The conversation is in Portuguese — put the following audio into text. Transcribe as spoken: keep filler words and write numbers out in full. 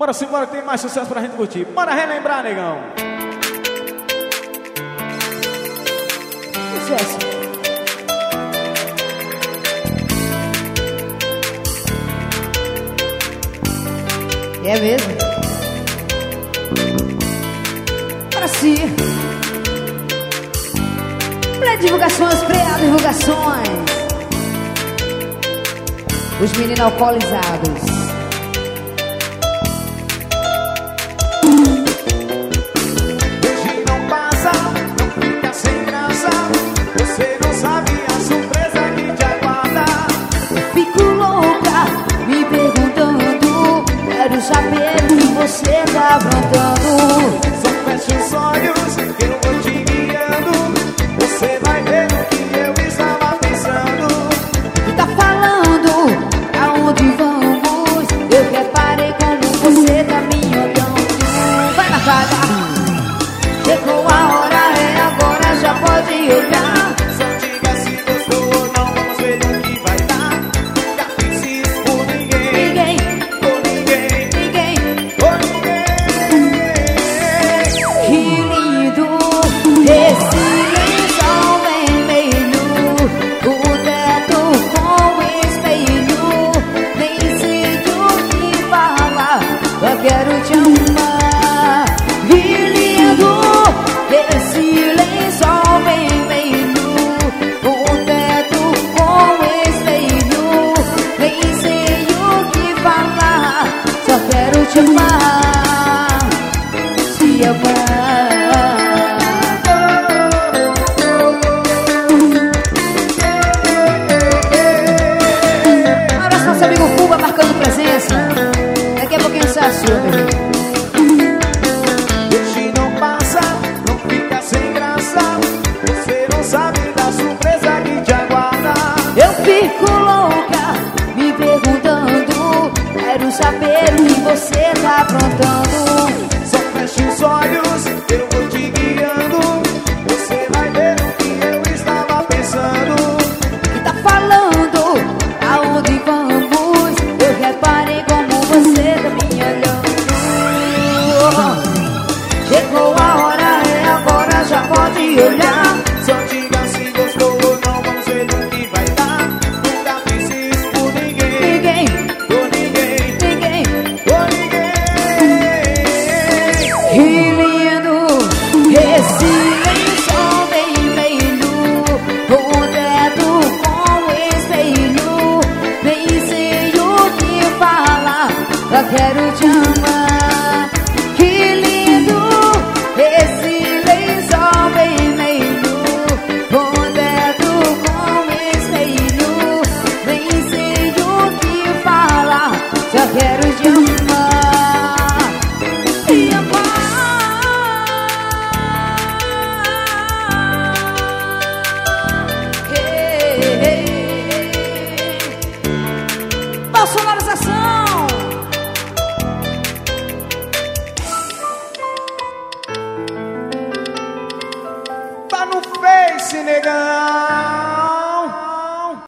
Bora simbora que tem mais sucesso pra gente curtir. Bora relembrar, negão. Sucesso. É mesmo? Para si. Pré-divulgações, pré-divulgações. Os meninos alcoolizados. Você não sabe a surpresa que te aguarda. Fico louca, me perguntando. Quero saber o que você tá aprontando. Só feche os olhos que eu vou te guiando. Você vai ver o que eu estava pensando. Tu tá falando, aonde vamos? Eu reparei como você tá me olhando. Vai na vaga. Chegou a hora, é agora, já pode olhar. Quero te amar, que lindo. Esse lençol vermelho, o teto com espelho. Nem sei o que falar, só quero te amar, te amar. Abraço nosso amigo Cuba marcando presença. Daqui a pouquinho você assume. Hoje não passa, não fica sem graça. Você não sabe da surpresa que te aguarda. Eu fico louca, me perguntando. Quero saber o que você tá aprontando. Só feche os olhos